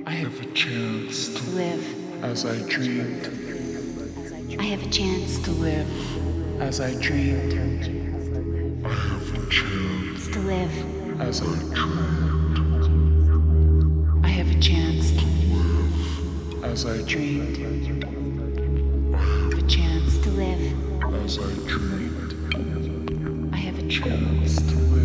I have a chance to live as I dreamed. I have a chance To live as I dreamed. I have a chance to live as I dreamed. I have a chance As I dreamed. I have a chance to live As I dreamed. I have a Chance to live.